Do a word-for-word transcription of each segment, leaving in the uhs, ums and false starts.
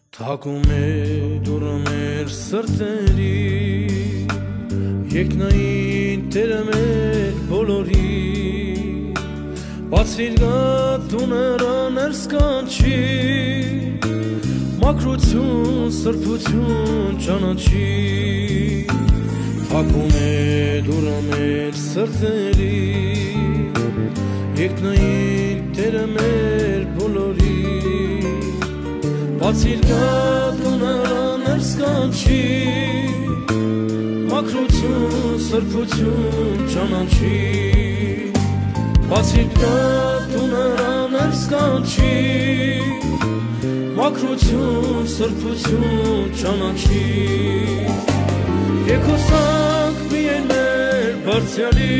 Թակում է դուրը մեր սրտերի, երկնային Տերը մեր բոլորի, բացիր գատուները ներս կանչի, մաքրություն, սրբություն ճանաչի։ Թակում է դուրը մեր սրտերի, երկնային Տերը մեր բոլորի, բացիր գատուները ներս կանչի, մաքրություն, սրբություն ճանաչի։ Բացիր գատուները ներս կանչի, մաքրություն, սրբություն ճանաչի։ Եկոսանք միայն մեր բարձրյալի,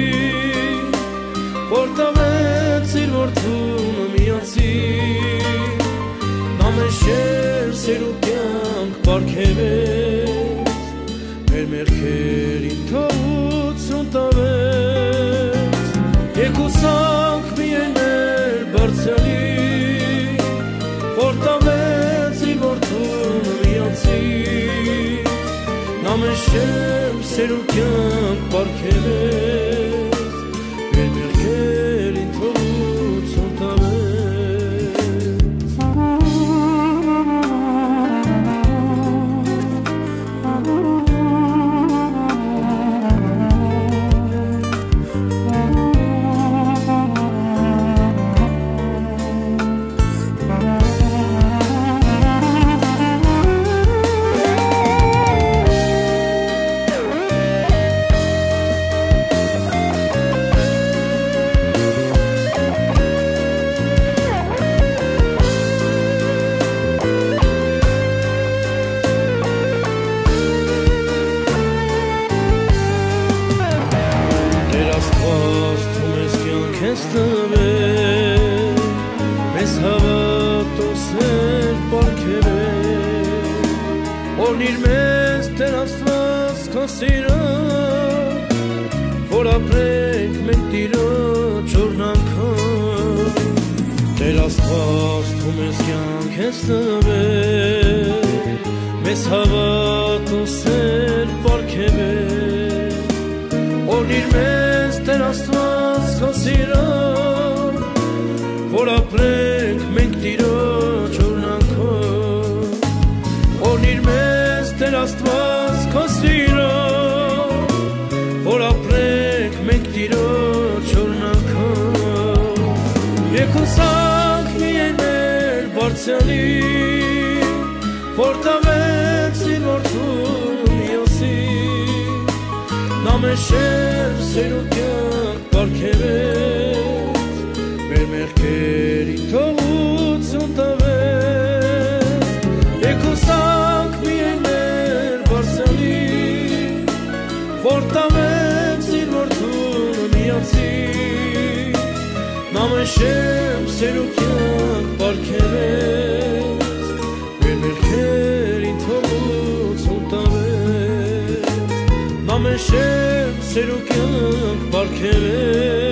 որ տվեց իր որդուն միացի, Նամեշեր սերուկյանք պարգևեց, մեր մեղքերին թողություն տվեց։ Եկուսանք միայն մեր բարձրյալի, որ տվեց իր որդուն միացի, Նամեշեր սերուկյանք պարգևեց, մեր մեղքերին թողություն տվեց։ Քեզ տվել, մեզ հավատոսեր պարգևել, օրհնիր մեզ Տեր Աստված քո սիրո, որ ապրենք մենք Տիրոջ օրհնանքով։ Տեր Աստված դու մեզ կյանք ես տվել, մեզ հավատոսեր պարգևել, օրհնիր մեզ Տեր Աստված քո սիրո, որ ապրենք մենք Տիրոջ օրհնանքով։ Օրհնիր մեզ Տեր Աստված քո սիրո, որ ապրենք մենք Տիրոջ օրհնանքով։ Եկուսանք միայն մեր բարձրյալի, որ տվեց իր որդուն միացի, Նամեշեր սերուկյանք պարգևեց, մեր մեղքերին թողություն տվեց։ Եկուսանք միայն մեր բարձրյալի, որ տվեց իր որդուն միացի, Նամեշեր սերուկյանք պարգևեց, մեր մեղքերին թողություն տվեց։ Նամեշեր սերուկյանք պարգևեց,